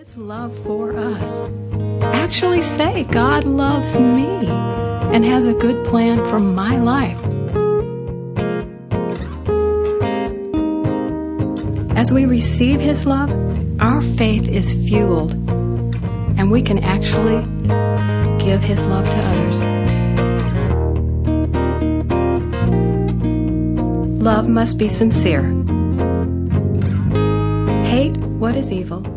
His love for us. Actually say, God loves me and has a good plan for my life. As we receive His love, our faith is fueled, and we can actually give His love to others. Love must be sincere. Hate what is evil